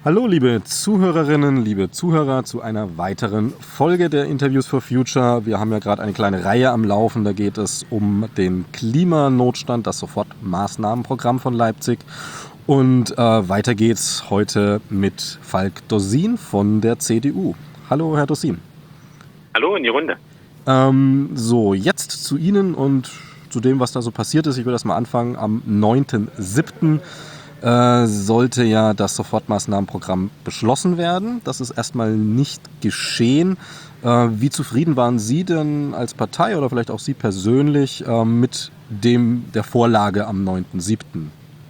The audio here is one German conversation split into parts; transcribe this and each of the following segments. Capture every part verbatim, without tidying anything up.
Hallo liebe Zuhörerinnen, liebe Zuhörer zu einer weiteren Folge der Interviews for Future. Wir haben ja gerade eine kleine Reihe am Laufen, da geht es um den Klimanotstand, das Sofortmaßnahmenprogramm von Leipzig. Und äh, weiter geht's heute mit Falk Dossin von der C D U. Hallo Herr Dossin. Hallo in die Runde. Ähm, so, jetzt zu Ihnen und zu dem, was da so passiert ist. Ich würde erst mal anfangen. Am neunten siebten Äh, sollte ja das Sofortmaßnahmenprogramm beschlossen werden. Das ist erstmal nicht geschehen. Äh, wie zufrieden waren Sie denn als Partei oder vielleicht auch Sie persönlich äh, mit dem der Vorlage am neunten siebten?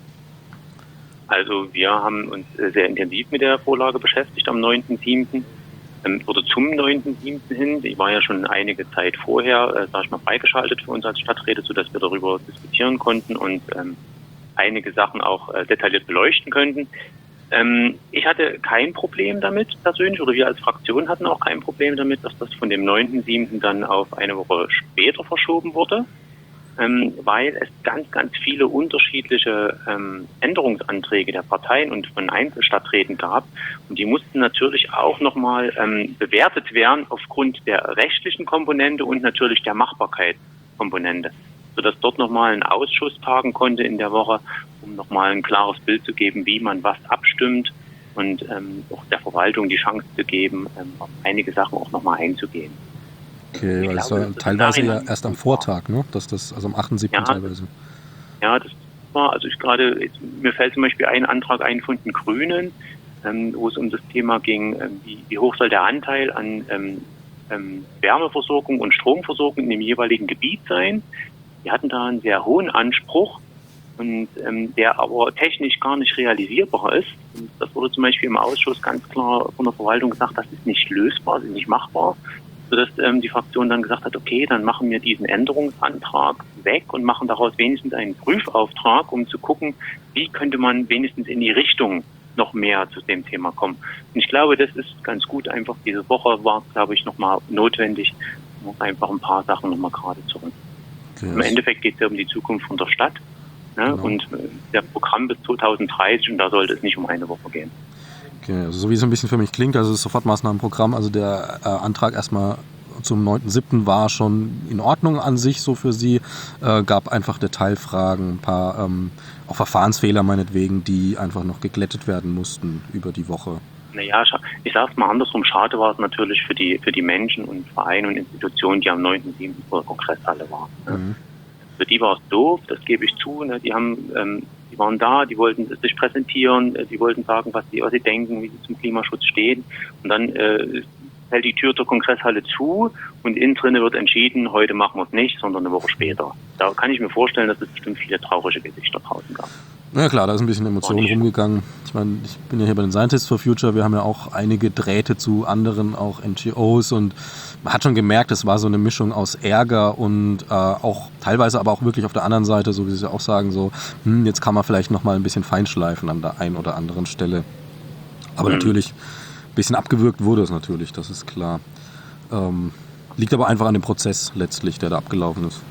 Also wir haben uns sehr intensiv mit der Vorlage beschäftigt am neunten siebten Ähm, oder zum neunten siebten hin. Die war ja schon einige Zeit vorher, äh, sag ich mal, freigeschaltet für uns als Stadträte, sodass wir darüber diskutieren konnten und ähm, einige Sachen auch äh, detailliert beleuchten könnten. Ähm, ich hatte kein Problem damit persönlich, oder wir als Fraktion hatten auch kein Problem damit, dass das von dem neunten siebten dann auf eine Woche später verschoben wurde, ähm, weil es ganz, ganz viele unterschiedliche ähm, Änderungsanträge der Parteien und von Einzelstadträten gab. Und die mussten natürlich auch nochmal ähm, bewertet werden aufgrund der rechtlichen Komponente und natürlich der Machbarkeitskomponente, sodass dort nochmal ein Ausschuss tagen konnte in der Woche, um nochmal ein klares Bild zu geben, wie man was abstimmt und ähm, auch der Verwaltung die Chance zu geben, ähm, auf einige Sachen auch nochmal einzugehen. Okay, weil es war teilweise ja erst am Vortag, ne? Dass das, also am achten siebten Ja, teilweise. Ja, das war, also ich gerade, mir fällt zum Beispiel ein Antrag ein von den Grünen, ähm, wo es um das Thema ging, ähm, wie, wie hoch soll der Anteil an ähm, ähm, Wärmeversorgung und Stromversorgung in dem jeweiligen Gebiet sein. Die hatten da einen sehr hohen Anspruch und ähm, der aber technisch gar nicht realisierbar ist. Und das wurde zum Beispiel im Ausschuss ganz klar von der Verwaltung gesagt, das ist nicht lösbar, das ist nicht machbar, sodass ähm, die Fraktion dann gesagt hat, okay, dann machen wir diesen Änderungsantrag weg und machen daraus wenigstens einen Prüfauftrag, um zu gucken, wie könnte man wenigstens in die Richtung noch mehr zu dem Thema kommen. Und ich glaube, das ist ganz gut. Einfach diese Woche war, glaube ich, nochmal notwendig, um einfach ein paar Sachen nochmal gerade zu rücken. Okay, im Endeffekt geht es ja um die Zukunft von der Stadt, ne? Genau. Und äh, der Programm bis zweitausenddreißig, und da sollte es nicht um eine Woche gehen. Okay, also so wie es ein bisschen für mich klingt, also das Sofortmaßnahmenprogramm, also der äh, Antrag erstmal zum neunten siebten war schon in Ordnung an sich so für Sie, äh, gab einfach Detailfragen, ein paar ähm, auch Verfahrensfehler meinetwegen, die einfach noch geglättet werden mussten über die Woche. Naja, ich sage es mal andersrum, schade war es natürlich für die für die Menschen und Vereine und Institutionen, die am neunten siebten vor der Kongresshalle waren. Ne? Mhm. Für die war es doof, das gebe ich zu. Ne? Die haben, ähm, die waren da, die wollten sich präsentieren, die wollten sagen, was sie, was sie denken, wie sie zum Klimaschutz stehen. Und dann äh, hält die Tür zur Kongresshalle zu und innen drin wird entschieden, heute machen wir es nicht, sondern eine Woche später. Da kann ich mir vorstellen, dass es bestimmt viele traurige Gesichter draußen gab. Ja klar, da ist ein bisschen Emotion rumgegangen. Ich meine, ich bin ja hier bei den Scientists for Future, wir haben ja auch einige Drähte zu anderen, auch N G Os, und man hat schon gemerkt, es war so eine Mischung aus Ärger und äh, auch teilweise aber auch wirklich auf der anderen Seite, so wie Sie auch sagen, so, hm, jetzt kann man vielleicht nochmal ein bisschen feinschleifen an der einen oder anderen Stelle. Aber mhm. natürlich, ein bisschen abgewürgt wurde es natürlich, das ist klar. Ähm, liegt aber einfach an dem Prozess letztlich, der da abgelaufen ist.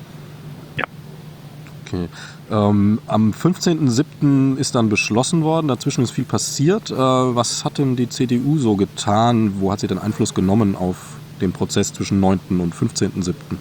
Ja. Okay. Ähm, am fünfzehnten siebten ist dann beschlossen worden, dazwischen ist viel passiert. Äh, was hat denn die C D U so getan? Wo hat sie denn Einfluss genommen auf den Prozess zwischen neunten und fünfzehnten siebten?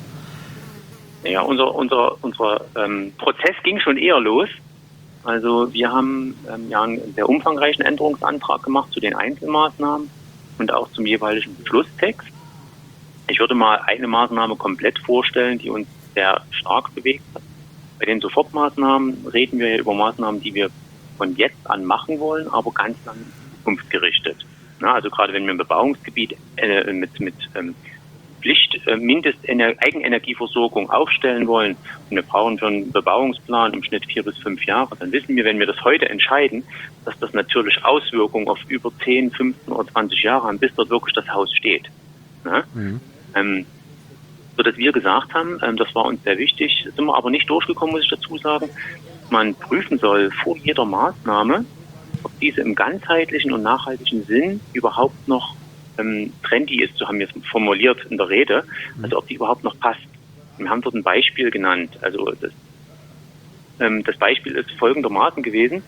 Ja, unser, unser, unser ähm, Prozess ging schon eher los. Also wir haben ähm, ja einen sehr umfangreichen Änderungsantrag gemacht zu den Einzelmaßnahmen und auch zum jeweiligen Beschlusstext. Ich würde mal eine Maßnahme komplett vorstellen, die uns sehr stark bewegt hat. Bei den Sofortmaßnahmen reden wir ja über Maßnahmen, die wir von jetzt an machen wollen, aber ganz lang in die Zukunft gerichtet. Na, also gerade wenn wir ein Bebauungsgebiet äh, mit, mit ähm, Pflicht äh, Mindest-Eigenenergieversorgung aufstellen wollen und wir brauchen für einen Bebauungsplan im Schnitt vier bis fünf Jahre, dann wissen wir, wenn wir das heute entscheiden, dass das natürlich Auswirkungen auf über zehn, fünfzehn oder zwanzig Jahre haben, bis dort wirklich das Haus steht. Na? Mhm. Ähm, so dass wir gesagt haben, ähm, das war uns sehr wichtig, sind wir aber nicht durchgekommen, muss ich dazu sagen, man prüfen soll vor jeder Maßnahme, ob diese im ganzheitlichen und nachhaltigen Sinn überhaupt noch ähm, trendy ist, so haben wir es formuliert in der Rede, also ob die überhaupt noch passt. Wir haben dort ein Beispiel genannt, also das, ähm, das Beispiel ist folgendermaßen gewesen,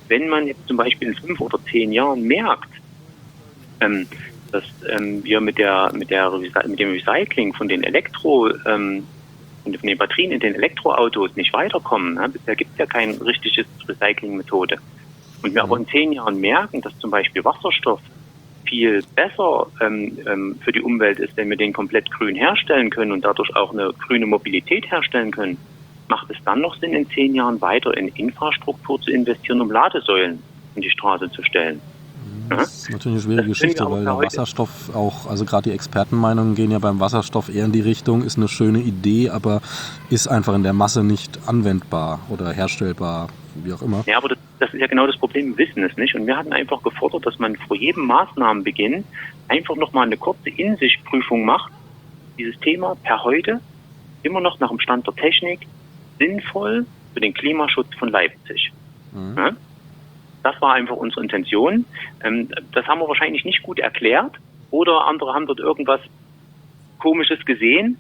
wenn man jetzt zum Beispiel in fünf oder zehn Jahren merkt, ähm, dass ähm, wir mit der mit der mit dem Recycling von den Elektro ähm, von den Batterien in den Elektroautos nicht weiterkommen. Ne? Bisher gibt es ja keine richtige Recycling-Methode. Und wir aber in zehn Jahren merken, dass zum Beispiel Wasserstoff viel besser ähm, ähm, für die Umwelt ist, wenn wir den komplett grün herstellen können und dadurch auch eine grüne Mobilität herstellen können, macht es dann noch Sinn, in zehn Jahren weiter in Infrastruktur zu investieren, um Ladesäulen in die Straße zu stellen? Das ist natürlich eine schwierige Geschichte, weil der Wasserstoff auch, also gerade die Expertenmeinungen gehen ja beim Wasserstoff eher in die Richtung, ist eine schöne Idee, aber ist einfach in der Masse nicht anwendbar oder herstellbar, wie auch immer. Ja, aber das, das ist ja genau das Problem, wir wissen es nicht. Und wir hatten einfach gefordert, dass man vor jedem Maßnahmenbeginn einfach nochmal eine kurze In-sich-Prüfung macht, dieses Thema per heute immer noch nach dem Stand der Technik sinnvoll für den Klimaschutz von Leipzig. Mhm. Ja? Das war einfach unsere Intention. Das haben wir wahrscheinlich nicht gut erklärt oder andere haben dort irgendwas Komisches gesehen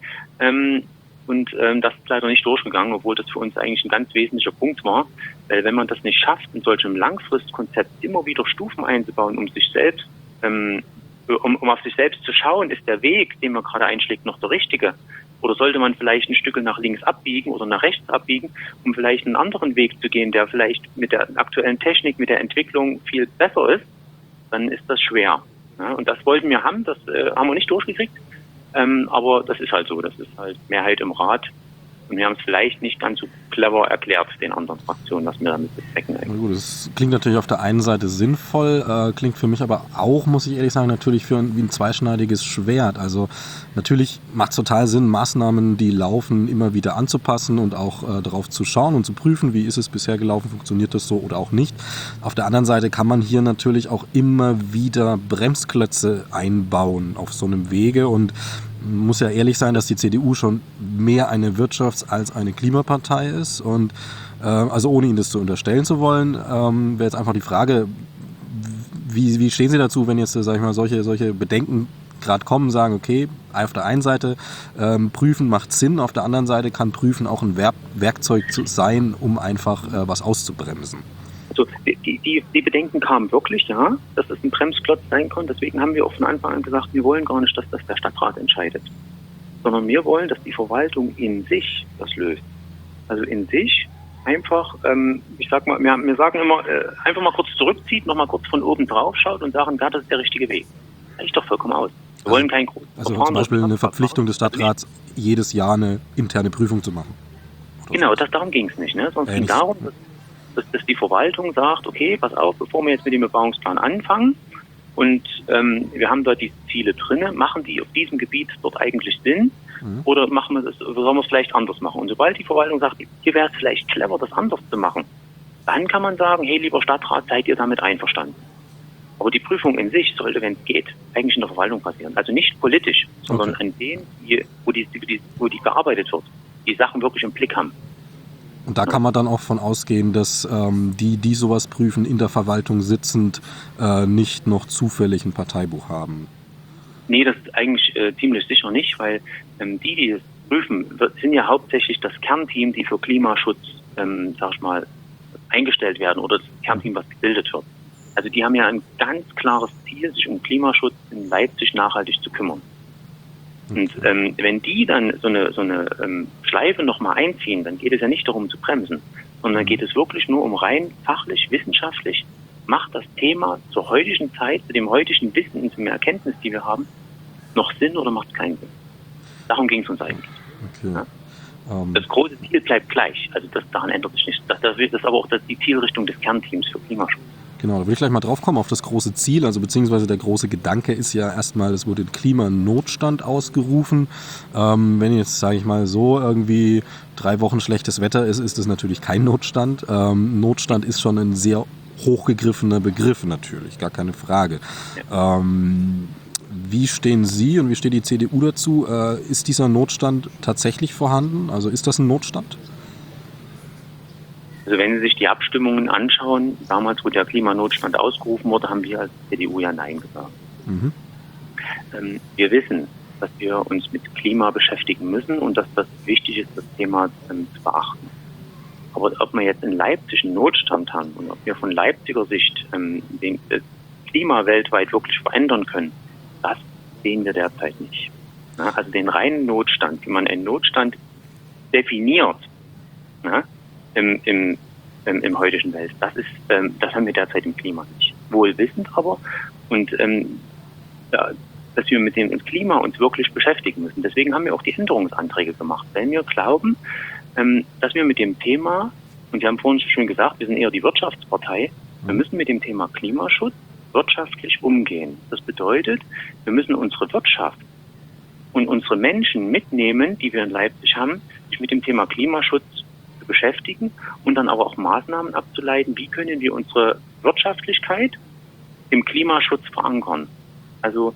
und das ist leider nicht durchgegangen, obwohl das für uns eigentlich ein ganz wesentlicher Punkt war, weil wenn man das nicht schafft, in solchem Langfristkonzept immer wieder Stufen einzubauen, um sich selbst, um, um auf sich selbst zu schauen, ist der Weg, den man gerade einschlägt, noch der richtige? Oder sollte man vielleicht ein Stück nach links abbiegen oder nach rechts abbiegen, um vielleicht einen anderen Weg zu gehen, der vielleicht mit der aktuellen Technik, mit der Entwicklung viel besser ist, dann ist das schwer. Ja, und das wollten wir haben, das äh, haben wir nicht durchgekriegt, ähm, aber das ist halt so, das ist halt Mehrheit im Rat. Und wir haben es vielleicht nicht ganz so clever erklärt, den anderen Fraktionen, was wir damit bezwecken eigentlich. Na gut, das klingt natürlich auf der einen Seite sinnvoll, äh, klingt für mich aber auch, muss ich ehrlich sagen, natürlich für ein, wie ein zweischneidiges Schwert. Also natürlich macht es total Sinn, Maßnahmen, die laufen, immer wieder anzupassen und auch äh, darauf zu schauen und zu prüfen, wie ist es bisher gelaufen, funktioniert das so oder auch nicht. Auf der anderen Seite kann man hier natürlich auch immer wieder Bremsklötze einbauen auf so einem Wege und muss ja ehrlich sein, dass die C D U schon mehr eine Wirtschafts- als eine Klimapartei ist. Und äh, also ohne Ihnen das zu unterstellen zu wollen, ähm, wäre jetzt einfach die Frage, wie, wie stehen Sie dazu, wenn jetzt, sag ich mal, solche, solche Bedenken gerade kommen, sagen, okay, auf der einen Seite ähm, prüfen macht Sinn, auf der anderen Seite kann prüfen auch ein Werk- Werkzeug zu sein, um einfach äh, was auszubremsen. Also die, die, die Bedenken kamen wirklich, ja, dass es ein Bremsklotz sein kann. Deswegen haben wir auch von Anfang an gesagt, wir wollen gar nicht, dass das der Stadtrat entscheidet, sondern wir wollen, dass die Verwaltung in sich das löst. Also in sich einfach, ähm, ich sag mal, wir, wir sagen immer, äh, einfach mal kurz zurückzieht, nochmal kurz von oben drauf schaut und sagen, ja, das ist der richtige Weg. Das reicht doch vollkommen aus. Wir also, wollen kein großes Also Verfahren, zum Beispiel eine Verpflichtung des Stadtrats, jedes Jahr eine interne Prüfung zu machen. Genau, das, darum ging es nicht. Ne? Sondern es ging darum, dass Dass, dass die Verwaltung sagt, okay, pass auf, bevor wir jetzt mit dem Bebauungsplan anfangen und ähm, wir haben da die Ziele drin, machen die auf diesem Gebiet dort eigentlich Sinn mhm. oder machen wir das, sollen wir es vielleicht anders machen? Und sobald die Verwaltung sagt, hier wäre es vielleicht clever, das anders zu machen, dann kann man sagen, hey, lieber Stadtrat, seid ihr damit einverstanden? Aber die Prüfung in sich sollte, wenn es geht, eigentlich in der Verwaltung passieren. Also nicht politisch, sondern okay. an denen, die, wo, die, die, wo die gearbeitet wird, die Sachen wirklich im Blick haben. Und da kann man dann auch von ausgehen, dass ähm, die, die sowas prüfen, in der Verwaltung sitzend, äh, nicht noch zufällig ein Parteibuch haben. Nee, das ist eigentlich äh, ziemlich sicher nicht, weil ähm, die, die das prüfen, wird, sind ja hauptsächlich das Kernteam, die für Klimaschutz, ähm, sag ich mal, eingestellt werden oder das Kernteam, was gebildet wird. Also die haben ja ein ganz klares Ziel, sich um Klimaschutz in Leipzig nachhaltig zu kümmern. Und ähm, wenn die dann so eine so eine ähm, Schleife nochmal einziehen, dann geht es ja nicht darum zu bremsen, sondern geht es wirklich nur um rein fachlich, wissenschaftlich, macht das Thema zur heutigen Zeit, zu dem heutigen Wissen und zu der Erkenntnis, die wir haben, noch Sinn oder macht es keinen Sinn? Darum ging es uns eigentlich. Okay. Ja? Um. Das große Ziel bleibt gleich, also das, daran ändert sich nichts. Das, das ist aber auch das, die Zielrichtung des Kernteams für Klimaschutz. Genau, da will ich gleich mal drauf kommen, auf das große Ziel, also beziehungsweise der große Gedanke ist ja erstmal, es wurde Klimanotstand ausgerufen. Ähm, wenn jetzt, sage ich mal, so irgendwie drei Wochen schlechtes Wetter ist, ist das natürlich kein Notstand. Ähm, Notstand ist schon ein sehr hochgegriffener Begriff natürlich, gar keine Frage. Ja. Ähm, wie stehen Sie und wie steht die C D U dazu? Äh, ist dieser Notstand tatsächlich vorhanden? Also ist das ein Notstand? Also wenn Sie sich die Abstimmungen anschauen, damals, wo der Klimanotstand ausgerufen wurde, haben wir als C D U ja Nein gesagt. Mhm. Ähm, wir wissen, dass wir uns mit Klima beschäftigen müssen und dass das wichtig ist, das Thema ähm, zu beachten. Aber ob wir jetzt in Leipzig einen Notstand haben und ob wir von Leipziger Sicht ähm, den, das Klima weltweit wirklich verändern können, das sehen wir derzeit nicht. Ja, also den reinen Notstand, wie man einen Notstand definiert, ja, im, im, im, im heutigen Welt, das ist, ähm, das haben wir derzeit im Klima nicht. Wohl wissend aber, und ähm, ja, dass wir mit dem Klima uns wirklich beschäftigen müssen. Deswegen haben wir auch die Änderungsanträge gemacht, weil wir glauben, ähm, dass wir mit dem Thema, und wir haben vorhin schon gesagt, wir sind eher die Wirtschaftspartei, wir müssen mit dem Thema Klimaschutz wirtschaftlich umgehen. Das bedeutet, wir müssen unsere Wirtschaft und unsere Menschen mitnehmen, die wir in Leipzig haben, sich mit dem Thema Klimaschutz zu beschäftigen und dann aber auch Maßnahmen abzuleiten, wie können wir unsere Wirtschaftlichkeit im Klimaschutz verankern. Also,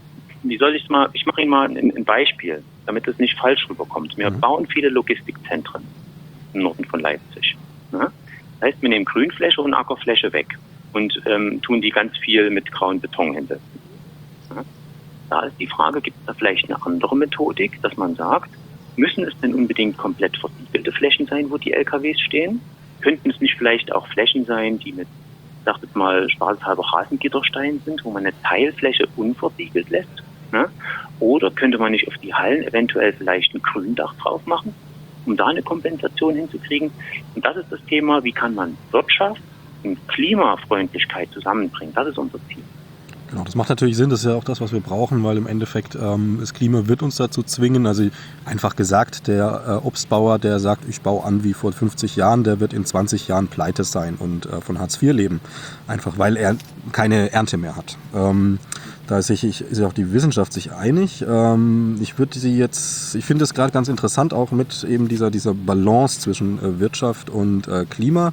wie soll ich es mal, ich mache Ihnen mal ein, ein Beispiel, damit es nicht falsch rüberkommt. Wir mhm. bauen viele Logistikzentren im Norden von Leipzig. Ja? Das heißt, wir nehmen Grünfläche und Ackerfläche weg und ähm, tun die ganz viel mit grauen Beton hinsetzen. Ja? Da ist die Frage, gibt es da vielleicht eine andere Methodik, dass man sagt, müssen es denn unbedingt komplett versiegelte Flächen sein, wo die L K Ws stehen? Könnten es nicht vielleicht auch Flächen sein, die mit, ich sag jetzt mal, spaßeshalber Rasengitterstein sind, wo man eine Teilfläche unversiegelt lässt? Ne? Oder könnte man nicht auf die Hallen eventuell vielleicht ein Gründach drauf machen, um da eine Kompensation hinzukriegen? Und das ist das Thema, wie kann man Wirtschaft und Klimafreundlichkeit zusammenbringen? Das ist unser Ziel. Genau, das macht natürlich Sinn, das ist ja auch das, was wir brauchen, weil im Endeffekt ähm, das Klima wird uns dazu zwingen. Also einfach gesagt, der äh, Obstbauer, der sagt, ich baue an wie vor fünfzig Jahren, der wird in zwanzig Jahren pleite sein und äh, von Hartz vier leben. Einfach weil er keine Ernte mehr hat. Ähm, da ist sich, ist auch die Wissenschaft sich einig. Ähm, ich würde sie jetzt, ich finde es gerade ganz interessant, auch mit eben dieser, dieser Balance zwischen äh, Wirtschaft und äh, Klima.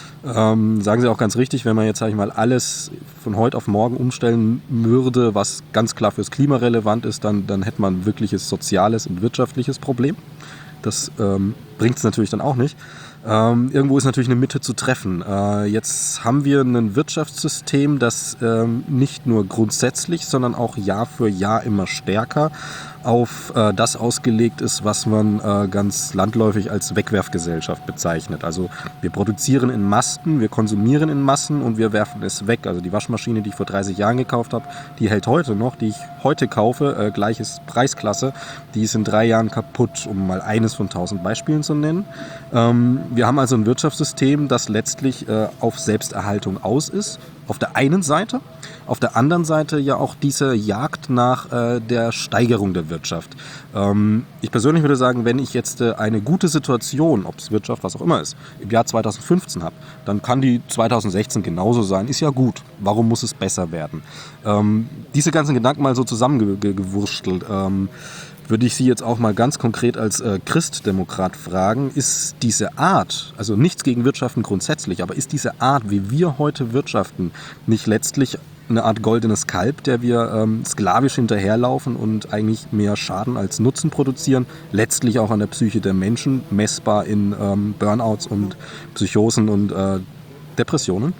Ähm, sagen Sie auch ganz richtig, wenn man jetzt, sage ich mal, alles von heute auf morgen umstellen würde, was ganz klar fürs Klima relevant ist, dann, dann hätte man ein wirkliches soziales und wirtschaftliches Problem. Das ähm, bringt es natürlich dann auch nicht. Ähm, irgendwo ist natürlich eine Mitte zu treffen. Äh, jetzt haben wir ein Wirtschaftssystem, das ähm, nicht nur grundsätzlich, sondern auch Jahr für Jahr immer stärker auf äh, das ausgelegt ist, was man äh, ganz landläufig als Wegwerfgesellschaft bezeichnet. Also wir produzieren in Massen, wir konsumieren in Massen und wir werfen es weg. Also die Waschmaschine, die ich vor dreißig Jahren gekauft habe, die hält heute noch, die ich heute kaufe, äh, gleiches Preisklasse, die ist in drei Jahren kaputt, um mal eines von tausend Beispielen zu nennen. Ähm, wir haben also ein Wirtschaftssystem, das letztlich äh, auf Selbsterhaltung aus ist, auf der einen Seite. Auf der anderen Seite ja auch diese Jagd nach äh, der Steigerung der Wirtschaft. Ähm, ich persönlich würde sagen, wenn ich jetzt äh, eine gute Situation, ob es Wirtschaft, was auch immer ist, im Jahr zweitausendfünfzehn habe, dann kann die zweitausendsechzehn genauso sein. Ist ja gut. Warum muss es besser werden? Ähm, diese ganzen Gedanken mal so zusammengewurstelt. Ähm, würde ich Sie jetzt auch mal ganz konkret als äh, Christdemokrat fragen, ist diese Art, also nichts gegen Wirtschaften grundsätzlich, aber ist diese Art, wie wir heute wirtschaften, nicht letztlich eine Art goldenes Kalb, der wir ähm, sklavisch hinterherlaufen und eigentlich mehr Schaden als Nutzen produzieren, letztlich auch an der Psyche der Menschen, messbar in ähm, Burnouts und Psychosen und äh, Depressionen?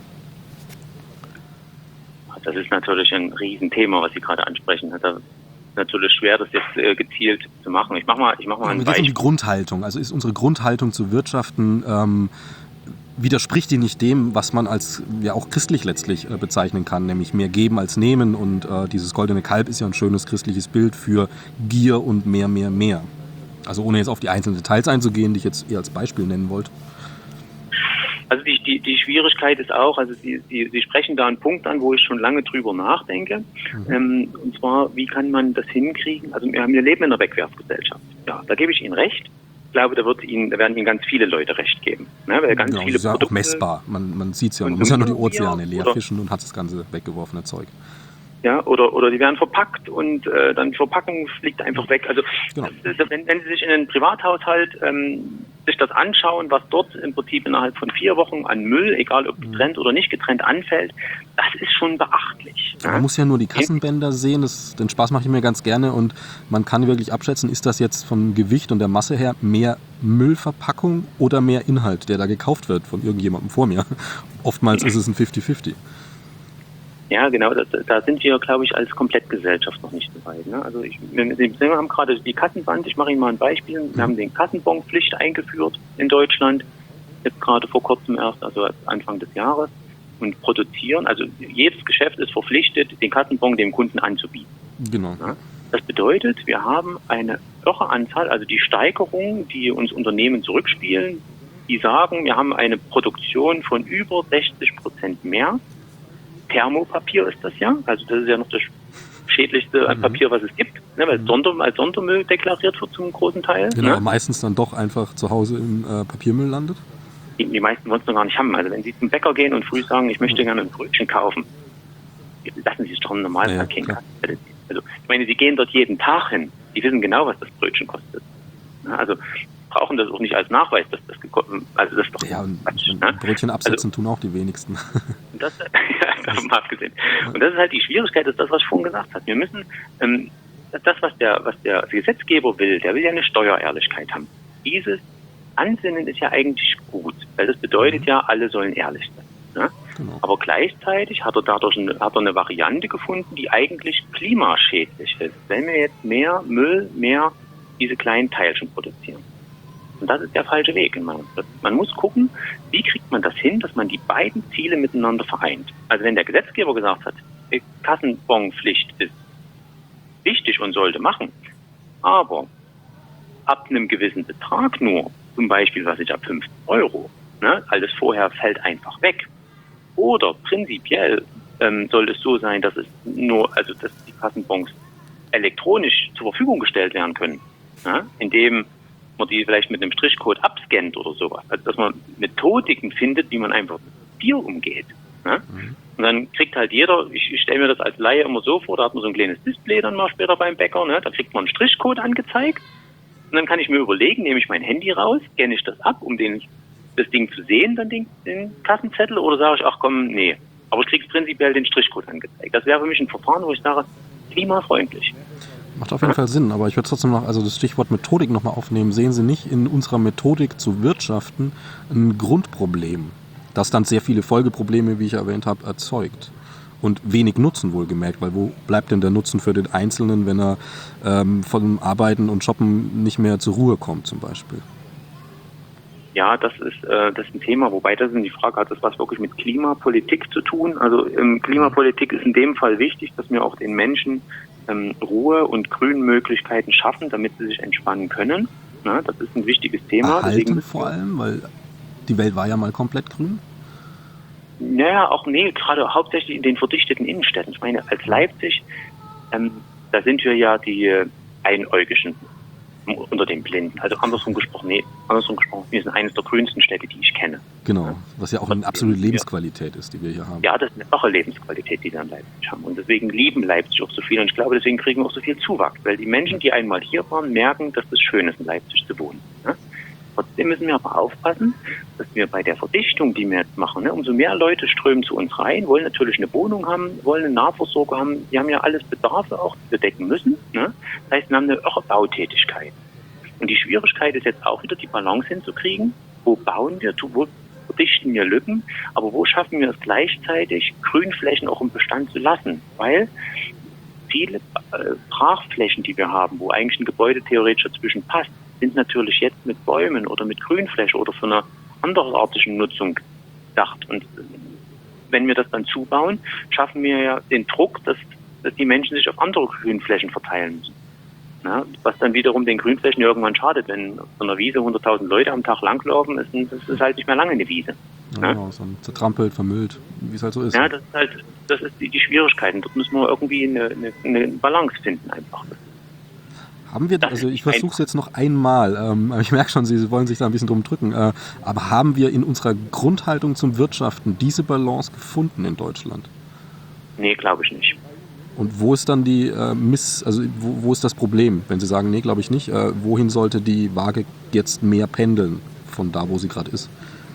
Das ist natürlich ein Riesenthema, was Sie gerade ansprechen. Da natürlich schwer, das jetzt äh, gezielt zu machen. Ich mache mal, ich mach mal ja, ein Beispiel. Beispiel. Um die Grundhaltung. Also ist unsere Grundhaltung zu wirtschaften, ähm, widerspricht die nicht dem, was man als ja auch christlich letztlich äh, bezeichnen kann, nämlich mehr geben als nehmen. Und äh, dieses goldene Kalb ist ja ein schönes christliches Bild für Gier und mehr, mehr, mehr. Also ohne jetzt auf die einzelnen Details einzugehen, die ich jetzt eher als Beispiel nennen wollte. Also die, die, die Schwierigkeit ist auch, also Sie, Sie, Sie sprechen da einen Punkt an, wo ich schon lange drüber nachdenke. Mhm. Ähm, und zwar, wie kann man das hinkriegen? Also wir, haben, wir leben in einer Wegwerfgesellschaft. Ja, da gebe ich Ihnen recht. Ich glaube, da, wird Ihnen, da werden Ihnen ganz viele Leute recht geben. Ne? Weil ganz genau, viele das ist ja Produkte, auch messbar. Man, man sieht es ja, man muss ja nur die Ozeane leer fischen und hat das ganze weggeworfene Zeug. Ja, oder, oder die werden verpackt und äh, dann die Verpackung fliegt einfach weg. Also genau. wenn, wenn Sie sich in einen Privathaushalt ähm, sich das anschauen, was dort im Prinzip innerhalb von vier Wochen an Müll, egal ob getrennt oder nicht getrennt, anfällt, das ist schon beachtlich. Ja? Man muss ja nur die Kassenbänder sehen, das, den Spaß mache ich mir ganz gerne und man kann wirklich abschätzen, ist das jetzt vom Gewicht und der Masse her mehr Müllverpackung oder mehr Inhalt, der da gekauft wird von irgendjemandem vor mir. Oftmals ist es ein fifty fifty. Ja, genau, das, da sind wir, glaube ich, als Komplettgesellschaft noch nicht so weit. Ne? Also ich, wir haben gerade die Kassenband, ich mache Ihnen mal ein Beispiel. Wir haben den Kassenbonpflicht eingeführt in Deutschland. jetzt gerade vor kurzem erst, also Anfang des Jahres, und produzieren. Also jedes Geschäft ist verpflichtet, den Kassenbon dem Kunden anzubieten. Genau. Ja? Das bedeutet, wir haben eine irre Anzahl, also die Steigerung, die uns Unternehmen zurückspielen, die sagen, wir haben eine Produktion von über sechzig Prozent mehr. Thermopapier ist das ja, also das ist ja noch das schädlichste mhm. Papier, was es gibt, ne, weil es Sonder, als Sondermüll deklariert wird zum großen Teil. Genau, ne? Meistens dann doch einfach zu Hause im äh, Papiermüll landet. Die, die meisten wollen es noch gar nicht haben. Also wenn Sie zum Bäcker gehen und früh sagen, ich möchte gerne ein Brötchen kaufen, lassen Sie es doch im normalen ja, Paket. Also ich meine, Sie gehen dort jeden Tag hin. Die wissen genau, was das Brötchen kostet. Also brauchen das auch nicht als Nachweis, dass das gekommen, also das ist doch ja, und Quatsch, ne? Brötchen absetzen also, tun auch die wenigsten. Das, ja, davon mal abgesehen. Und das ist halt die Schwierigkeit, das ist das, was ich vorhin gesagt habe. Wir müssen, ähm, das, was der, was der Gesetzgeber will, der will ja eine Steuerehrlichkeit haben. Dieses Ansinnen ist ja eigentlich gut, weil das bedeutet mhm. ja, alle sollen ehrlich sein. Ne? Genau. Aber gleichzeitig hat er dadurch eine, hat er eine Variante gefunden, die eigentlich klimaschädlich ist. Wenn wir jetzt mehr Müll, mehr diese kleinen Teilchen produzieren. Und das ist der falsche Weg in meinem Blick. Man muss gucken, wie kriegt man das hin, dass man die beiden Ziele miteinander vereint. Also wenn der Gesetzgeber gesagt hat, Kassenbonpflicht ist wichtig und sollte machen, aber ab einem gewissen Betrag nur, zum Beispiel, was ich ab fünf Euro, ne, alles vorher fällt einfach weg. Oder prinzipiell ähm, soll es so sein, dass es nur, also dass die Kassenbons elektronisch zur Verfügung gestellt werden können, ne, indem man die vielleicht mit einem Strichcode abscannt oder sowas. Also dass man Methodiken findet, wie man einfach mit Bier umgeht. Ne? Mhm. Und dann kriegt halt jeder, ich, ich stelle mir das als Laie immer so vor, da hat man so ein kleines Display dann mal später beim Bäcker, ne? Da kriegt man einen Strichcode angezeigt und dann kann ich mir überlegen, nehme ich mein Handy raus, scanne ich das ab, um den, das Ding zu sehen, dann den, den Kassenzettel, oder sage ich, ach komm, nee, aber ich kriege prinzipiell den Strichcode angezeigt. Das wäre für mich ein Verfahren, wo ich sage, klimafreundlich. Macht auf jeden Fall Sinn, aber ich würde trotzdem noch, also das Stichwort Methodik nochmal aufnehmen. Sehen Sie nicht in unserer Methodik zu wirtschaften ein Grundproblem, das dann sehr viele Folgeprobleme, wie ich erwähnt habe, erzeugt? Und wenig Nutzen wohlgemerkt, weil wo bleibt denn der Nutzen für den Einzelnen, wenn er ähm, von Arbeiten und Shoppen nicht mehr zur Ruhe kommt zum Beispiel? Ja, das ist, äh, das ist ein Thema, wobei das ist die Frage, hat das was wirklich mit Klimapolitik zu tun? Also ähm, Klimapolitik ist in dem Fall wichtig, dass wir auch den Menschen ähm, Ruhe und Grünmöglichkeiten schaffen, damit sie sich entspannen können. Na, das ist ein wichtiges Thema. Erhalten Deswegen, vor allem, weil die Welt war ja mal komplett grün? Naja, auch nee, gerade hauptsächlich in den verdichteten Innenstädten. Ich meine, als Leipzig, ähm, da sind wir ja die äh, Einäugigen unter den Blinden. Also andersrum gesprochen, nee, andersrum gesprochen, wir sind eines der grünsten Städte, die ich kenne. Genau, was ja auch eine absolute Lebensqualität ist, die wir hier haben. Ja, das ist eine irre Lebensqualität, die wir in Leipzig haben. Und deswegen lieben Leipzig auch so viel. Und ich glaube, deswegen kriegen wir auch so viel Zuwachs. Weil die Menschen, die einmal hier waren, merken, dass es schön ist, in Leipzig zu wohnen. Ne? Trotzdem müssen wir aber aufpassen, dass wir bei der Verdichtung, die wir jetzt machen, ne, umso mehr Leute strömen zu uns rein, wollen natürlich eine Wohnung haben, wollen eine Nahversorgung haben. Wir haben ja alles Bedarfe auch, die wir decken müssen. Ne? Das heißt, wir haben eine irre Bautätigkeit. Und die Schwierigkeit ist jetzt auch wieder, die Balance hinzukriegen. Wo bauen wir, wo verdichten wir Lücken, aber wo schaffen wir es gleichzeitig, Grünflächen auch im Bestand zu lassen? Weil viele äh, Brachflächen, die wir haben, wo eigentlich ein Gebäude theoretisch dazwischen passt, sind natürlich jetzt mit Bäumen oder mit Grünfläche oder für eine andersartige Nutzung gedacht. Und wenn wir das dann zubauen, schaffen wir ja den Druck, dass, dass die Menschen sich auf andere Grünflächen verteilen müssen. Ja, was dann wiederum den Grünflächen irgendwann schadet. Wenn auf einer Wiese hunderttausend Leute am Tag langlaufen, ist, das ist halt nicht mehr lange eine Wiese. Ja, ja. So zertrampelt, vermüllt, wie es halt so ist. Ja, das ist halt, das ist die, die Schwierigkeiten. Dort müssen wir irgendwie eine, eine, eine Balance finden einfach. Haben wir, also ich versuche es jetzt noch einmal, ähm, aber ich merke schon, Sie wollen sich da ein bisschen drum drücken, äh, aber haben wir in unserer Grundhaltung zum Wirtschaften diese Balance gefunden in Deutschland? Nee, glaube ich nicht. Und wo ist dann die äh, Miss, also wo, wo ist das Problem, wenn Sie sagen, nee, glaube ich nicht, äh, wohin sollte die Waage jetzt mehr pendeln von da, wo sie gerade ist?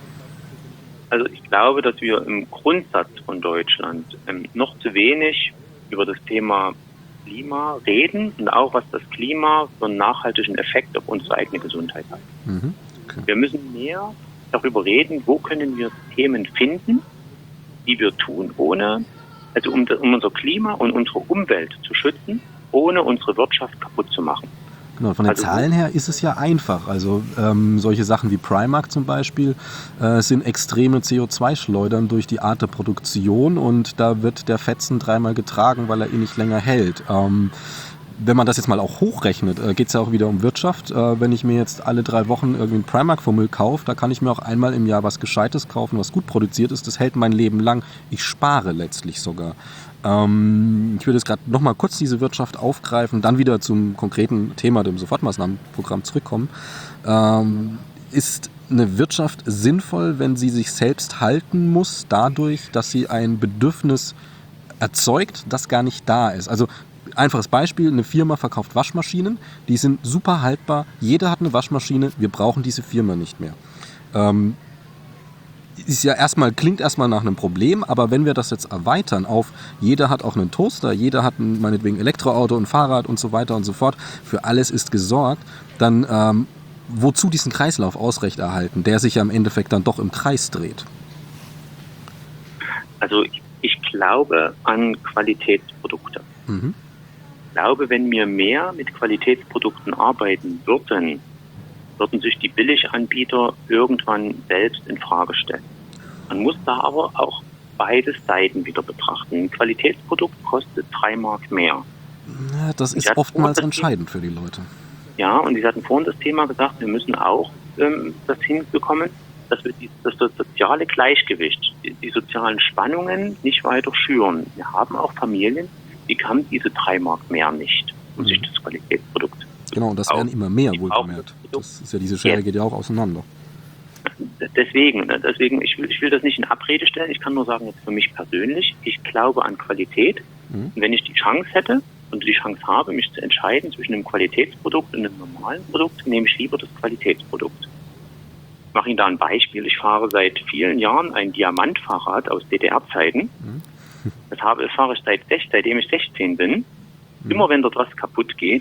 Also ich glaube, dass wir im Grundsatz von Deutschland ähm, noch zu wenig über das Thema Klima reden und auch was das Klima für einen nachhaltigen Effekt auf unsere eigene Gesundheit hat. Mhm, okay. Wir müssen mehr darüber reden, wo können wir Themen finden, die wir tun, ohne, also um, um unser Klima und unsere Umwelt zu schützen, ohne unsere Wirtschaft kaputt zu machen. Genau, von den Also, Zahlen her ist es ja einfach. Also ähm, solche Sachen wie Primark zum Beispiel äh, sind extreme C O zwei Schleudern durch die Art der Produktion und da wird der Fetzen dreimal getragen, weil er eh nicht länger hält. Ähm, wenn man das jetzt mal auch hochrechnet, äh, geht es ja auch wieder um Wirtschaft. Äh, wenn ich mir jetzt alle drei Wochen irgendwie einen Primark-Fummel kaufe, da kann ich mir auch einmal im Jahr was Gescheites kaufen, was gut produziert ist. Das hält mein Leben lang. Ich spare letztlich sogar. Ähm, ich würde jetzt gerade nochmal kurz diese Wirtschaft aufgreifen, dann wieder zum konkreten Thema, dem Sofortmaßnahmenprogramm zurückkommen. Ähm, ist eine Wirtschaft sinnvoll, wenn sie sich selbst halten muss, dadurch, dass sie ein Bedürfnis erzeugt, das gar nicht da ist? Also einfaches Beispiel, eine Firma verkauft Waschmaschinen, die sind super haltbar, jeder hat eine Waschmaschine, wir brauchen diese Firma nicht mehr. Ähm, ist ja erstmal, klingt erstmal nach einem Problem, aber wenn wir das jetzt erweitern auf, jeder hat auch einen Toaster, jeder hat ein, meinetwegen Elektroauto und Fahrrad und so weiter und so fort, für alles ist gesorgt, dann ähm, wozu diesen Kreislauf aufrechterhalten, der sich ja im Endeffekt dann doch im Kreis dreht? Also ich, ich glaube an Qualitätsprodukte. Mhm. Ich glaube, wenn wir mehr mit Qualitätsprodukten arbeiten würden, würden sich die Billiganbieter irgendwann selbst in Frage stellen. Man muss da aber auch beide Seiten wieder betrachten. Ein Qualitätsprodukt kostet drei Mark mehr. Ja, das ist oftmals entscheidend für die Leute. Ja, und Sie hatten vorhin das Thema gesagt, wir müssen auch ähm, das hinbekommen, dass wir die, dass das soziale Gleichgewicht, die, die sozialen Spannungen nicht weiter schüren. Wir haben auch Familien, die haben diese drei Mark mehr nicht und Mhm. sich das Qualitätsprodukt. Genau, und das werden immer mehr, wohlgemerkt. Das ist ja, diese Schere geht ja auch auseinander. Deswegen, deswegen, ich will, ich will das nicht in Abrede stellen. Ich kann nur sagen, jetzt für mich persönlich, ich glaube an Qualität. Mhm. Und wenn ich die Chance hätte und die Chance habe, mich zu entscheiden zwischen einem Qualitätsprodukt und einem normalen Produkt, nehme ich lieber das Qualitätsprodukt. Ich mache Ihnen da ein Beispiel. Ich fahre seit vielen Jahren ein Diamantfahrrad aus D D R-Zeiten. Mhm. Das, habe, das fahre ich seit, seitdem ich sechzehn bin. Mhm. Immer wenn dort was kaputt geht,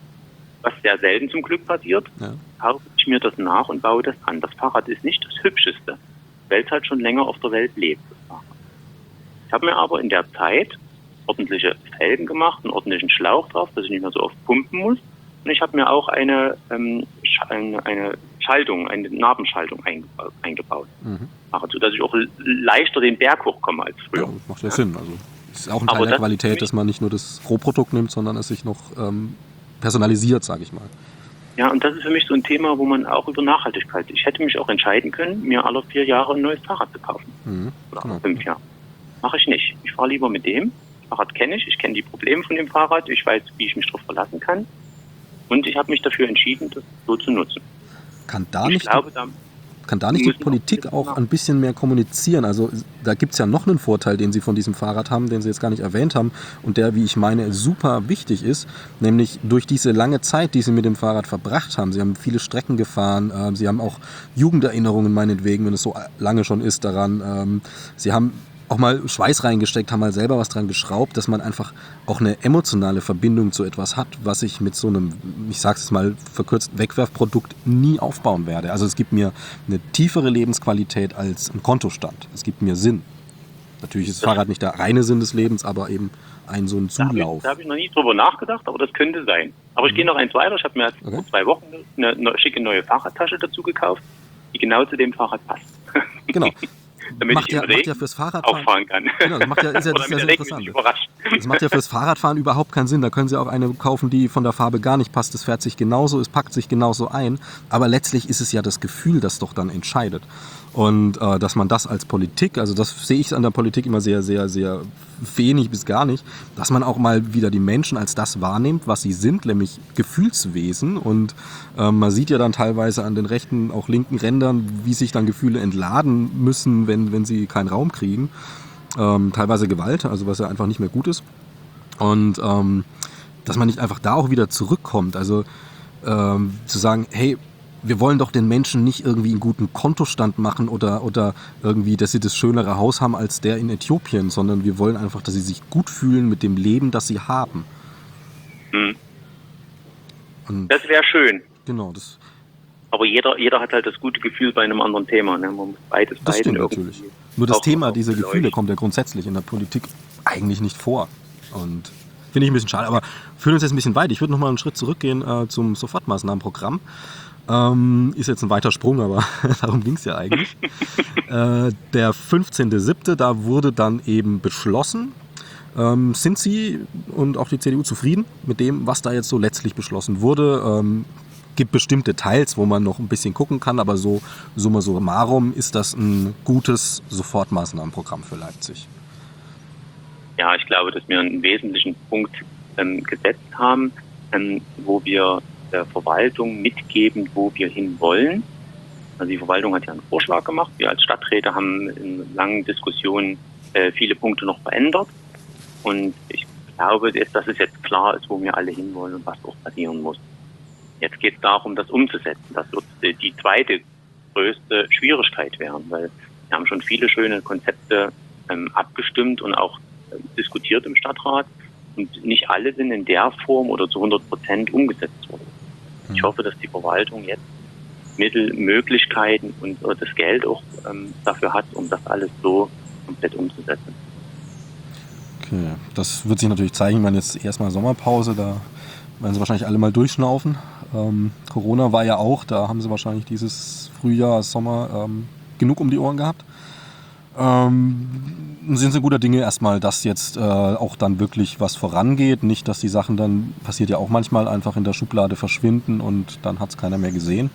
was sehr selten zum Glück passiert, Ja. kaufe ich mir das nach und baue das an. Das Fahrrad ist nicht das Hübscheste, weil es halt schon länger auf der Welt lebt. Das Fahrrad. Ich habe mir aber in der Zeit ordentliche Felgen gemacht, einen ordentlichen Schlauch drauf, dass ich nicht mehr so oft pumpen muss. Und ich habe mir auch eine, ähm, Sch- eine, eine Schaltung, eine Nabenschaltung eingebaut, eingebaut. Mhm. Sodass ich auch leichter den Berg hochkomme als früher. Ja, das macht ja Sinn. Also ist auch ein Aber Teil der das- Qualität, dass man nicht nur das Rohprodukt nimmt, sondern es sich noch ähm, personalisiert, sage ich mal. Ja, und das ist für mich so ein Thema, wo man auch über Nachhaltigkeit, ich hätte mich auch entscheiden können, mir alle vier Jahre ein neues Fahrrad zu kaufen. Mhm. Oder Genau. alle fünf Jahre. Mache ich nicht. Ich fahre lieber mit dem. Das Fahrrad kenne ich, ich kenne die Probleme von dem Fahrrad, ich weiß, wie ich mich darauf verlassen kann. Und ich habe mich dafür entschieden, das so zu nutzen. Kann da Ich nicht, glaube, da kann da nicht die müssen auch Politik viele auch machen. ein bisschen mehr kommunizieren? Also da gibt es ja noch einen Vorteil, den Sie von diesem Fahrrad haben, den Sie jetzt gar nicht erwähnt haben und der, wie ich meine, super wichtig ist, nämlich durch diese lange Zeit, die Sie mit dem Fahrrad verbracht haben. Sie haben viele Strecken gefahren, äh, Sie haben auch Jugenderinnerungen meinetwegen, wenn es so lange schon ist, daran. Ähm, Sie haben auch mal Schweiß reingesteckt, haben mal selber was dran geschraubt, dass man einfach auch eine emotionale Verbindung zu etwas hat, was ich mit so einem, ich sag's jetzt mal verkürzt, Wegwerfprodukt nie aufbauen werde. Also es gibt mir eine tiefere Lebensqualität als ein Kontostand. Es gibt mir Sinn. Natürlich ist das Fahrrad nicht der reine Sinn des Lebens, aber eben ein so ein Da habe ich, Zulauf. da hab ich noch nie drüber nachgedacht, aber das könnte sein. Aber ich gehe noch eins weiter. Ich habe mir jetzt Okay. vor zwei Wochen eine, eine schicke neue Fahrradtasche dazu gekauft, die genau zu dem Fahrrad passt. Genau. Damit Macht ich ja, im macht Regen ja fürs Fahrradfahren. auffahren kann. Genau, das macht ja, ist ja, das Oder ist ja mit sehr der Regen mich interessant. nicht überrascht. Das macht ja fürs Fahrradfahren überhaupt keinen Sinn. Da können Sie auch eine kaufen, die von der Farbe gar nicht passt. Das fährt sich genauso, es packt sich genauso ein. Aber letztlich ist es ja das Gefühl, das doch dann entscheidet. Und äh, dass man das als Politik, also das sehe ich an der Politik immer sehr, sehr, sehr wenig bis gar nicht, dass man auch mal wieder die Menschen als das wahrnimmt, was sie sind, nämlich Gefühlswesen. Und äh, man sieht ja dann teilweise an den rechten, auch linken Rändern, wie sich dann Gefühle entladen müssen, wenn, wenn sie keinen Raum kriegen. Ähm, teilweise Gewalt, also was ja einfach nicht mehr gut ist. Und ähm, dass man nicht einfach da auch wieder zurückkommt. Also ähm, zu sagen, hey, wir wollen doch den Menschen nicht irgendwie einen guten Kontostand machen oder, oder irgendwie, dass sie das schönere Haus haben als der in Äthiopien, sondern wir wollen einfach, dass sie sich gut fühlen mit dem Leben, das sie haben. Hm. Und Das wäre schön. genau, das, Aber jeder, jeder hat halt das gute Gefühl bei einem anderen Thema. Ne? Man muss beides das beiden stimmt irgendwie natürlich. Nur das auch- Thema auch dieser beleuchten. Gefühle kommt ja grundsätzlich in der Politik eigentlich nicht vor. Und Finde ich ein bisschen schade, aber führen uns jetzt ein bisschen weit. Ich würde noch mal einen Schritt zurückgehen äh, zum Sofortmaßnahmenprogramm. Ähm, ist jetzt ein weiter Sprung, aber darum ging es ja eigentlich. äh, der fünfzehnten siebten da wurde dann eben beschlossen. Ähm, sind Sie und auch die C D U zufrieden mit dem, was da jetzt so letztlich beschlossen wurde? Ähm, gibt bestimmte Details, wo man noch ein bisschen gucken kann, aber so summa summarum ist das ein gutes Sofortmaßnahmenprogramm für Leipzig. Ja, ich glaube, dass wir einen wesentlichen Punkt ähm, gesetzt haben, ähm, wo wir der Verwaltung mitgeben, wo wir hinwollen. Also die Verwaltung hat ja einen Vorschlag gemacht. Wir als Stadträte haben in langen Diskussionen äh, viele Punkte noch verändert. Und ich glaube, dass es jetzt klar ist, wo wir alle hinwollen und was auch passieren muss. Jetzt geht es darum, das umzusetzen. Das wird die zweite größte Schwierigkeit werden, weil wir haben schon viele schöne Konzepte ähm, abgestimmt und auch äh, diskutiert im Stadtrat. Und nicht alle sind in der Form oder zu hundert Prozent umgesetzt worden. Ich hoffe, dass die Verwaltung jetzt Mittel, Möglichkeiten und äh, das Geld auch ähm, dafür hat, um das alles so komplett umzusetzen. Okay, das wird sich natürlich zeigen. Ich meine, jetzt erstmal Sommerpause, da werden sie wahrscheinlich alle mal durchschnaufen. Ähm, Corona war ja auch, da haben sie wahrscheinlich dieses Frühjahr, Sommer ähm, genug um die Ohren gehabt. Ähm, sind sie guter Dinge erstmal, dass jetzt äh, auch dann wirklich was vorangeht, nicht, dass die Sachen dann, passiert ja auch manchmal, einfach in der Schublade verschwinden und dann hat es keiner mehr gesehen?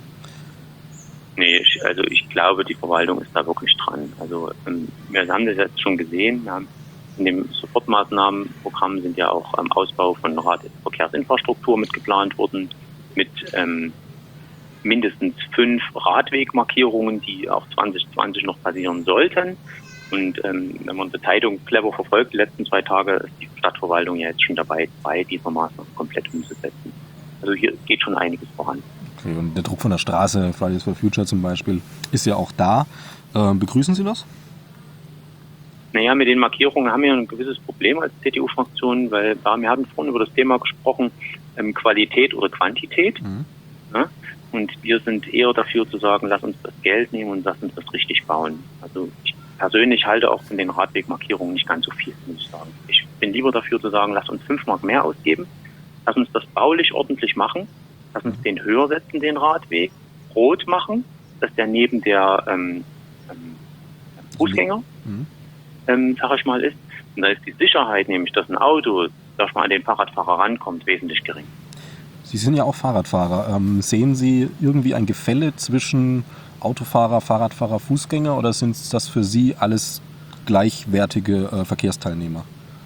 Nee, ich, also ich glaube, die Verwaltung ist da wirklich dran. Also ähm, wir haben das jetzt schon gesehen, wir haben in dem Sofortmaßnahmenprogramm sind ja auch ähm, Ausbau von Rad- Verkehrsinfrastruktur mit geplant worden, mit ähm, mindestens fünf Radwegmarkierungen, die auch zwanzig zwanzig noch passieren sollten. Und ähm, wenn man die Zeitung clever verfolgt, die letzten zwei Tage ist die Stadtverwaltung ja jetzt schon dabei, zwei dieser Maßnahmen komplett umzusetzen. Also hier geht schon einiges voran. Okay, und der Druck von der Straße, Fridays for Future zum Beispiel, ist ja auch da. Äh, begrüßen Sie das? Naja, mit den Markierungen haben wir ein gewisses Problem als C D U-Fraktion, weil wir hatten vorhin über das Thema gesprochen, ähm, Qualität oder Quantität. Mhm. Ja? Und wir sind eher dafür zu sagen, lass uns das Geld nehmen und lass uns das richtig bauen. Also ich persönlich halte auch von den Radwegmarkierungen nicht ganz so viel, muss ich sagen. Ich bin lieber dafür zu sagen, lass uns fünf Mark mehr ausgeben, lass uns das baulich ordentlich machen, lass uns den höher setzen, den Radweg, rot machen, dass der neben der ähm, ähm, Fußgänger, mhm. ähm, sag ich mal, ist. Und da ist die Sicherheit, nämlich dass ein Auto, dass man an den Fahrradfahrer rankommt, wesentlich gering. Sie sind ja auch Fahrradfahrer. Ähm, sehen Sie irgendwie ein Gefälle zwischen Autofahrer, Fahrradfahrer, Fußgänger oder sind das für Sie alles gleichwertige äh, Verkehrsteilnehmer?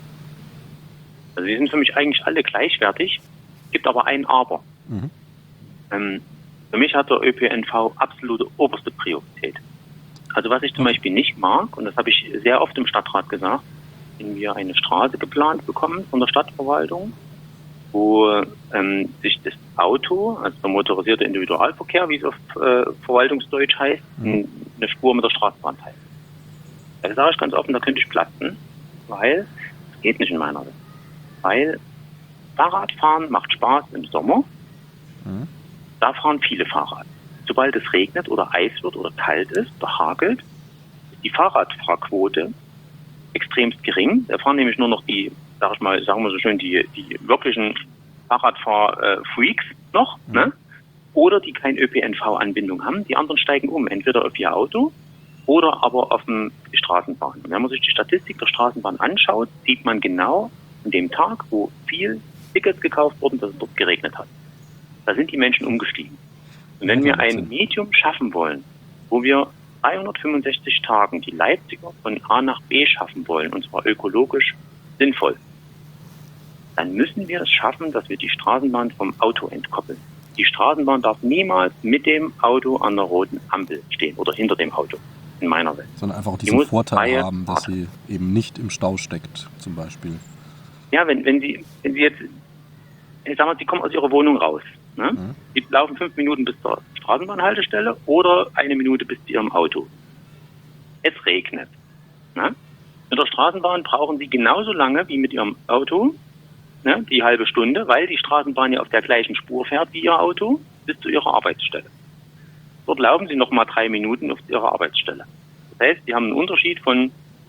Also die sind für mich eigentlich alle gleichwertig. Es gibt aber ein Aber. Mhm. Ähm, für mich hat der Ö P N V absolute oberste Priorität. Also was ich zum okay. Beispiel nicht mag, und das habe ich sehr oft im Stadtrat gesagt, wenn wir eine Straße geplant bekommen von der Stadtverwaltung, wo ähm, sich das Auto, also der motorisierte Individualverkehr, wie es auf äh, Verwaltungsdeutsch heißt, mhm. eine Spur mit der Straßenbahn teilt. Da sage ich ganz offen, da könnte ich platzen, weil es geht nicht in meiner Welt. Weil Fahrradfahren macht Spaß im Sommer, mhm. da fahren viele Fahrrad. Sobald es regnet oder Eis wird oder kalt ist oder hagelt, ist die Fahrradfahrquote extremst gering. Da fahren nämlich nur noch die, sag ich mal, sagen wir so schön, die, die wirklichen Fahrradfahr-Freaks noch, mhm. ne? Oder die kein Ö P N V-Anbindung haben. Die anderen steigen um, entweder auf ihr Auto oder aber auf die Straßenbahn. Und wenn man sich die Statistik der Straßenbahn anschaut, sieht man genau an dem Tag, wo viel Tickets gekauft wurden, dass es dort geregnet hat. Da sind die Menschen umgestiegen. Und wenn wir ein Medium schaffen wollen, wo wir dreihundertfünfundsechzig Tagen die Leipziger von A nach B schaffen wollen, und zwar ökologisch sinnvoll, dann müssen wir es schaffen, dass wir die Straßenbahn vom Auto entkoppeln. Die Straßenbahn darf niemals mit dem Auto an der roten Ampel stehen oder hinter dem Auto, in meiner Welt. Sondern einfach auch diesen die Vorteil haben, dass sie eben nicht im Stau steckt, zum Beispiel. Ja, wenn, wenn Sie, wenn Sie jetzt, ich sag mal, Sie kommen aus Ihrer Wohnung raus, ne? Mhm. Sie laufen fünf Minuten bis zur Straßenbahnhaltestelle oder eine Minute bis zu Ihrem Auto. Es regnet. Ne? Mit der Straßenbahn brauchen Sie genauso lange wie mit Ihrem Auto, ne, die halbe Stunde, weil die Straßenbahn ja auf der gleichen Spur fährt wie Ihr Auto, bis zu Ihrer Arbeitsstelle. Dort laufen Sie noch mal drei Minuten auf Ihrer Arbeitsstelle. Das heißt, Sie haben einen Unterschied von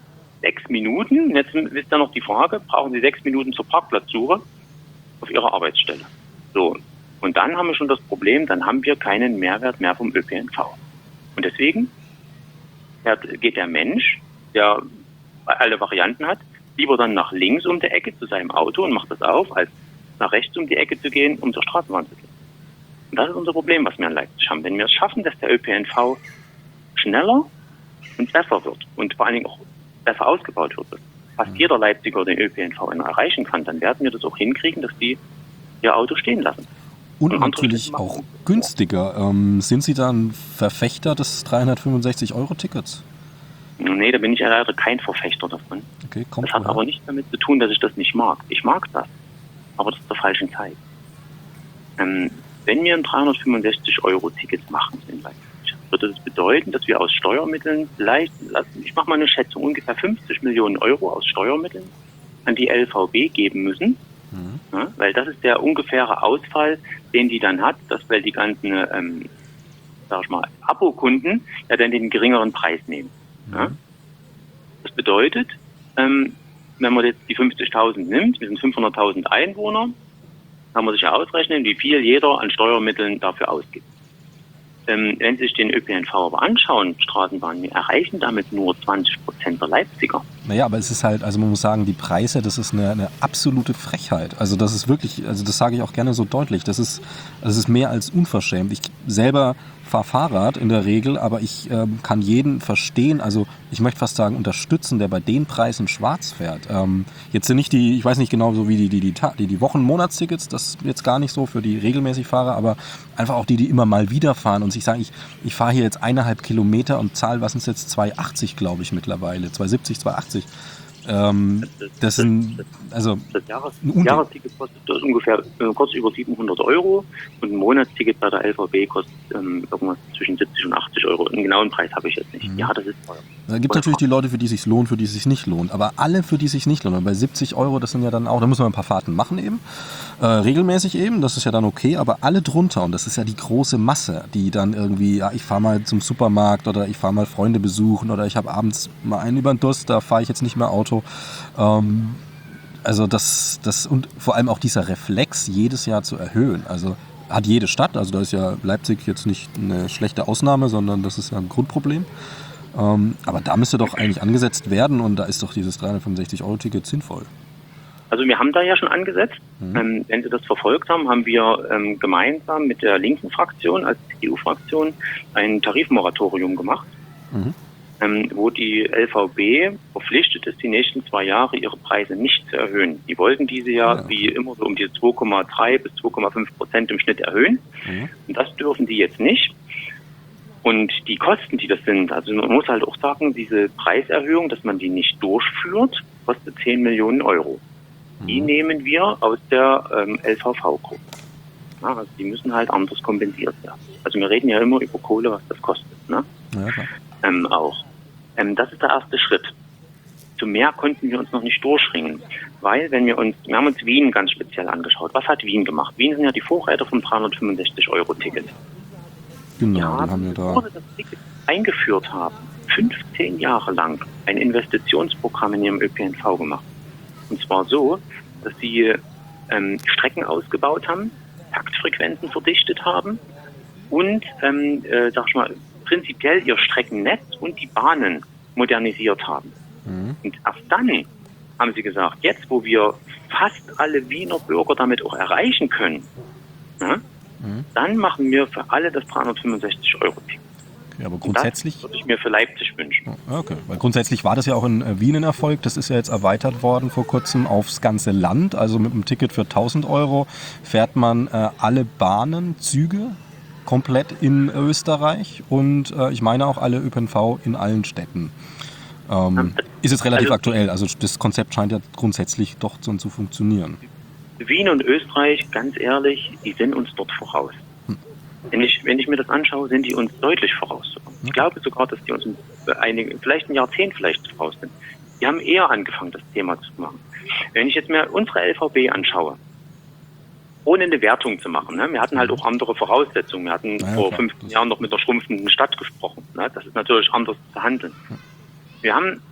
sechs Minuten. Jetzt ist da noch die Frage, brauchen Sie sechs Minuten zur Parkplatzsuche auf Ihrer Arbeitsstelle? So. Und dann haben wir schon das Problem, dann haben wir keinen Mehrwert mehr vom Ö P N V. Und deswegen geht der Mensch, der alle Varianten hat, lieber dann nach links um die Ecke zu seinem Auto und macht das auf, als nach rechts um die Ecke zu gehen, um zur Straßenbahn zu gehen. Und das ist unser Problem, was wir in Leipzig haben. Wenn wir es schaffen, dass der Ö P N V schneller und besser wird und vor allen Dingen auch besser ausgebaut wird, dass fast jeder Leipziger den Ö P N V erreichen kann, dann werden wir das auch hinkriegen, dass die ihr Auto stehen lassen. Und, und natürlich auch günstiger. Ähm, sind Sie dann Verfechter des dreihundertfünfundsechzig Euro Tickets? Nee, da bin ich ja leider kein Verfechter davon. Okay, kommt das hat schon aber nichts damit zu tun, dass ich das nicht mag. Ich mag das, aber das zur falschen Zeit. Ähm, wenn wir ein dreihundertfünfundsechzig Euro Ticket machen in Leipzig, würde das bedeuten, dass wir aus Steuermitteln vielleicht, ich mache mal eine Schätzung, ungefähr fünfzig Millionen Euro aus Steuermitteln an die L V B geben müssen. Mhm. Ja, weil das ist der ungefähre Ausfall, den die dann hat, dass weil die ganzen, ähm, sag ich mal, Abo-Kunden ja dann den geringeren Preis nehmen. Mhm. Ja? Das bedeutet, ähm, wenn man jetzt die fünfzigtausend nimmt, wir sind fünfhunderttausend Einwohner, kann man sich ja ausrechnen, wie viel jeder an Steuermitteln dafür ausgibt. Ähm, wenn Sie sich den Ö P N V aber anschauen, Straßenbahnen, wir erreichen damit nur zwanzig Prozent der Leipziger. Naja, aber es ist halt, also man muss sagen, die Preise, das ist eine, eine absolute Frechheit. Also das ist wirklich, also das sage ich auch gerne so deutlich, das ist, das ist mehr als unverschämt. Ich selber fahre Fahrrad in der Regel, aber ich ähm, kann jeden verstehen, also ich möchte fast sagen unterstützen, der bei den Preisen schwarz fährt. Ähm, jetzt sind nicht die, ich weiß nicht genau so wie die, die, die, die, die Wochen-, Monatstickets, das jetzt gar nicht so für die regelmäßig Fahrer, aber einfach auch die, die immer mal wieder fahren und sich sagen, ich, ich fahre hier jetzt eineinhalb Kilometer und zahle, was ist jetzt, zwei achtzig glaube ich mittlerweile, zwei siebzig, zwei achtzig. Ähm, das, das sind, also das Jahres, Jahresticket kostet das ungefähr äh, kurz über siebenhundert Euro und ein Monatsticket bei der L V B kostet ähm, irgendwas zwischen siebzig und achtzig Euro. Einen genauen Preis habe ich jetzt nicht. Mhm. Ja, das ist teuer. Da gibt es natürlich die Leute, für die es sich lohnt, für die es sich nicht lohnt. Aber alle, für die es sich nicht lohnt. Und bei siebzig Euro, das sind ja dann auch, da muss man ein paar Fahrten machen eben. Äh, regelmäßig eben, das ist ja dann okay. Aber alle drunter, und das ist ja die große Masse, die dann irgendwie, ja, ich fahre mal zum Supermarkt oder ich fahre mal Freunde besuchen oder ich habe abends mal einen über den Durst, da fahre ich jetzt nicht mehr Auto. Ähm, also das, das, und vor allem auch dieser Reflex, jedes Jahr zu erhöhen. Also hat jede Stadt, also da ist ja Leipzig jetzt nicht eine schlechte Ausnahme, sondern das ist ja ein Grundproblem. Ähm, aber da müsste doch eigentlich angesetzt werden und da ist doch dieses dreihundertfünfundsechzig Euro Ticket sinnvoll. Also wir haben da ja schon angesetzt. Mhm. Ähm, wenn Sie das verfolgt haben, haben wir ähm, gemeinsam mit der linken Fraktion als C D U-Fraktion ein Tarifmoratorium gemacht, mhm. ähm, wo die L V B verpflichtet ist, die nächsten zwei Jahre ihre Preise nicht zu erhöhen. Die wollten diese ja, ja. wie immer so um die zwei Komma drei bis zwei Komma fünf Prozent im Schnitt erhöhen. Mhm. Und das dürfen die jetzt nicht. Und die Kosten, die das sind, also man muss halt auch sagen, diese Preiserhöhung, dass man die nicht durchführt, kostet zehn Millionen Euro. Mhm. Die nehmen wir aus der ähm, L V V-Gruppe. Ja, also die müssen halt anders kompensiert werden. Also wir reden ja immer über Kohle, was das kostet. Ne? Ja, klar. Ähm, auch. Ähm, das ist der erste Schritt. Zu mehr konnten wir uns noch nicht durchringen. Weil, wenn wir uns, wir haben uns Wien ganz speziell angeschaut. Was hat Wien gemacht? Wien sind ja die Vorreiter vom dreihundertfünfundsechzig Euro Ticket. Genau, ja, die haben ja da. Bevor sie das Ticket eingeführt haben, fünfzehn Jahre lang ein Investitionsprogramm in ihrem Ö P N V gemacht. Und zwar so, dass sie ähm, Strecken ausgebaut haben, Taktfrequenzen verdichtet haben und, ähm, äh, sag ich mal, prinzipiell ihr Streckennetz und die Bahnen modernisiert haben. Mhm. Und erst dann haben sie gesagt, jetzt wo wir fast alle Wiener Bürger damit auch erreichen können, ja, mhm. dann machen wir für alle das dreihundertfünfundsechzig Euro Ticket. Okay, aber grundsätzlich das würde ich mir für Leipzig wünschen. Okay, weil grundsätzlich war das ja auch in Wien ein Erfolg. Das ist ja jetzt erweitert worden vor kurzem aufs ganze Land. Also mit einem Ticket für tausend Euro fährt man äh, alle Bahnen, Züge komplett in Österreich und äh, ich meine auch alle Ö P N V in allen Städten. Ähm, ist jetzt relativ also, aktuell. Also das Konzept scheint ja grundsätzlich doch so zu funktionieren. Wien und Österreich, ganz ehrlich, die sind uns dort voraus. Hm. Wenn ich, wenn ich mir das anschaue, sind die uns deutlich voraus. Ich glaube sogar, dass die uns einige, vielleicht ein Jahrzehnt vielleicht voraus sind. Die haben eher angefangen, das Thema zu machen. Wenn ich jetzt mir unsere L V B anschaue, ohne eine Wertung zu machen, ne? Wir hatten halt auch andere Voraussetzungen. Wir hatten ja, vor klar. fünfzehn Jahren noch mit der schrumpfenden Stadt gesprochen. Ne? Das ist natürlich anders zu handeln. Wir haben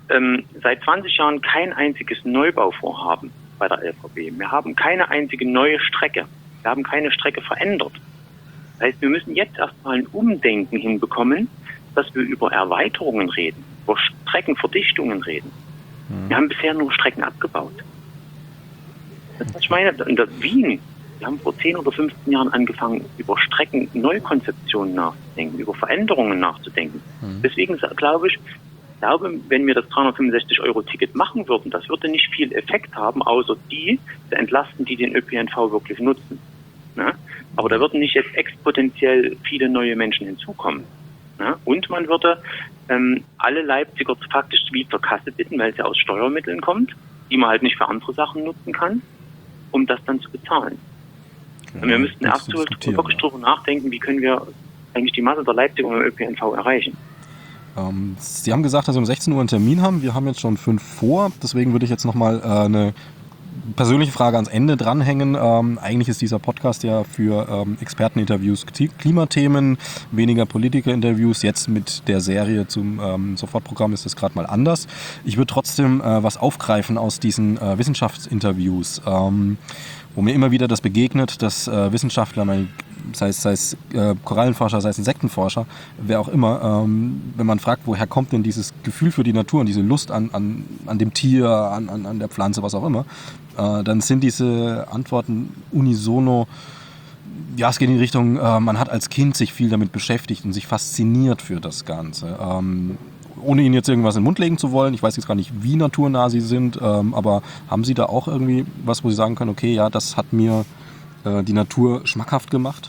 ähm, seit zwanzig Jahren kein einziges Neubauvorhaben bei der L V B. Wir haben keine einzige neue Strecke. Wir haben keine Strecke verändert. Das heißt, wir müssen jetzt erstmal ein Umdenken hinbekommen, dass wir über Erweiterungen reden, über Streckenverdichtungen reden. Mhm. Wir haben bisher nur Strecken abgebaut. Das ist, was ich meine, in der Wien, wir haben vor zehn oder fünfzehn Jahren angefangen, über Strecken-Neukonzeptionen nachzudenken, über Veränderungen nachzudenken. Mhm. Deswegen glaube ich, glaube, wenn wir das dreihundertfünfundsechzig Euro Ticket machen würden, das würde nicht viel Effekt haben, außer die zu entlasten, die den Ö P N V wirklich nutzen. Ne? Aber da würden nicht jetzt exponentiell viele neue Menschen hinzukommen. Ne? Und man würde ähm, alle Leipziger faktisch wie zur Kasse bitten, weil es ja aus Steuermitteln kommt, die man halt nicht für andere Sachen nutzen kann, um das dann zu bezahlen. Okay, und wir müssten erst so wirklich drüber nachdenken, wie können wir eigentlich die Masse der Leipziger im Ö P N V erreichen. Ähm, Sie haben gesagt, dass wir um sechzehn Uhr einen Termin haben. Wir haben jetzt schon fünf vor. Deswegen würde ich jetzt nochmal äh, eine persönliche Frage ans Ende dranhängen. Ähm, eigentlich ist dieser Podcast ja für ähm, Experteninterviews, Klimathemen, weniger Politikerinterviews. Jetzt mit der Serie zum ähm, Sofortprogramm ist das gerade mal anders. Ich würde trotzdem äh, was aufgreifen aus diesen äh, Wissenschaftsinterviews, ähm, wo mir immer wieder das begegnet, dass äh, Wissenschaftler, meine, sei es, sei es äh, Korallenforscher, sei es Insektenforscher, wer auch immer, ähm, wenn man fragt, woher kommt denn dieses Gefühl für die Natur und diese Lust an, an, an dem Tier, an, an, an der Pflanze, was auch immer, äh, dann sind diese Antworten unisono, ja, es geht in die Richtung, äh, man hat als Kind sich viel damit beschäftigt und sich fasziniert für das Ganze. Ähm, ohne Ihnen jetzt irgendwas in den Mund legen zu wollen, ich weiß jetzt gar nicht, wie naturnah Sie sind, ähm, aber haben Sie da auch irgendwie was, wo Sie sagen können, okay, ja, das hat mir die Natur schmackhaft gemacht?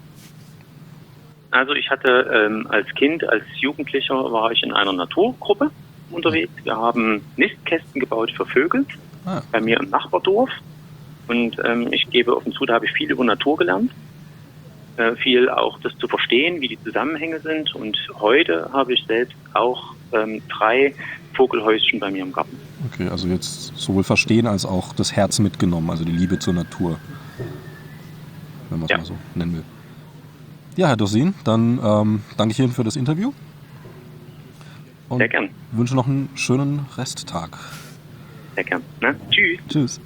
Also ich hatte ähm, als Kind, als Jugendlicher war ich in einer Naturgruppe unterwegs. Wir haben Nistkästen gebaut für Vögel ah. bei mir im Nachbardorf. Und ähm, ich gebe offen zu, da habe ich viel über Natur gelernt. Äh, viel auch das zu verstehen, wie die Zusammenhänge sind. Und heute habe ich selbst auch ähm, drei Vogelhäuschen bei mir im Garten. Okay, also jetzt sowohl verstehen als auch das Herz mitgenommen, also die Liebe zur Natur, wenn man es ja. mal so nennen will. Ja, Herr Dorsin, dann ähm, danke ich Ihnen für das Interview. Und sehr gern. Wünsche noch einen schönen Resttag. Sehr gern. Ne? Tschüss. Tschüss.